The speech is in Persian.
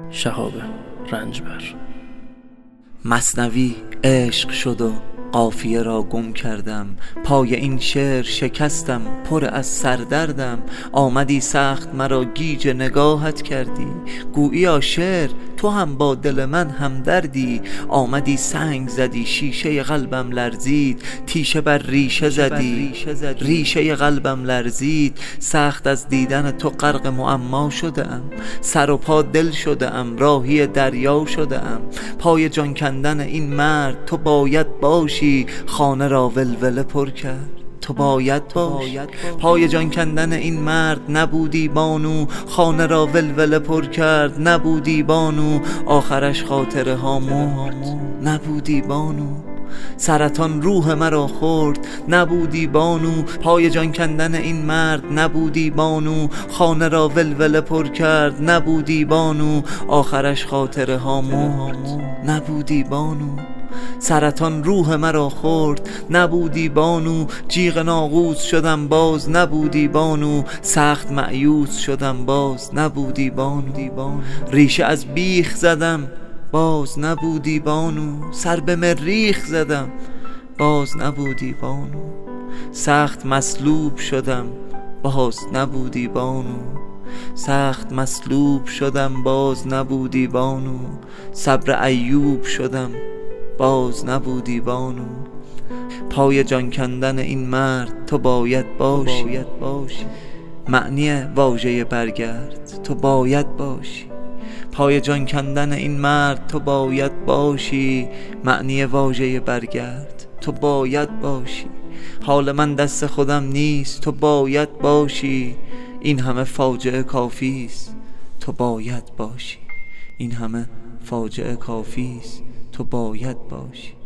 شهاب رنجبر. مثنوی عشق شد و قافیه را گم کردم، پای این شعر شکستم پر از سردردم. آمدی سخت مرا گیج نگاهت کردی، گویی شعر تو هم با دل من همدردی. آمدی سنگ زدی شیشه قلبم لرزید، تیشه بر ریشه زدی ریشه قلبم لرزید. سخت از دیدن تو غرق معما شدم، سر و پا دل شدم راهی دریا شدم. پای جان کندن این مرد تو باید باشی، خانه را ولوله پر کرد تو باید باشی. پای جان کندن این مرد نبودی بانو، خانه را ولوله پر کرد نبودی بانو. آخرش خاطره ها مرد نبودی بانو، سرطان روح مرا خورد نبودی بانو. پای جان کندن این مرد نبودی بانو، خانه را ولوله پر کرد نبودی بانو. آخرش خاطره ها مرد نبودی بانو، سرطان روح مرا خورد نبودی بانو. جیغ ناقوس شدم باز نبودی بانو، سخت مایوس شدم باز نبودی بانو. ریشه از بیخ زدم باز نبودی بانو، سر به مریخ زدم باز نبودی بانو. سخت مصلوب شدم باز نبودی بانو، سخت مصلوب شدم باز نبودی بانو. صبر ایوب شدم باز نبودی بانو. پای جان کندن این مرد تو باید باشی، معنی واژه برگرد تو باید باشی. پای جان کندن این مرد تو باید باشی، معنی واژه برگرد تو باید باشی. حال من دست خودم نیست تو باید باشی، این همه فاجعه کافیست تو باید باشی. این همه فاجعه کافیست تو باید باشی.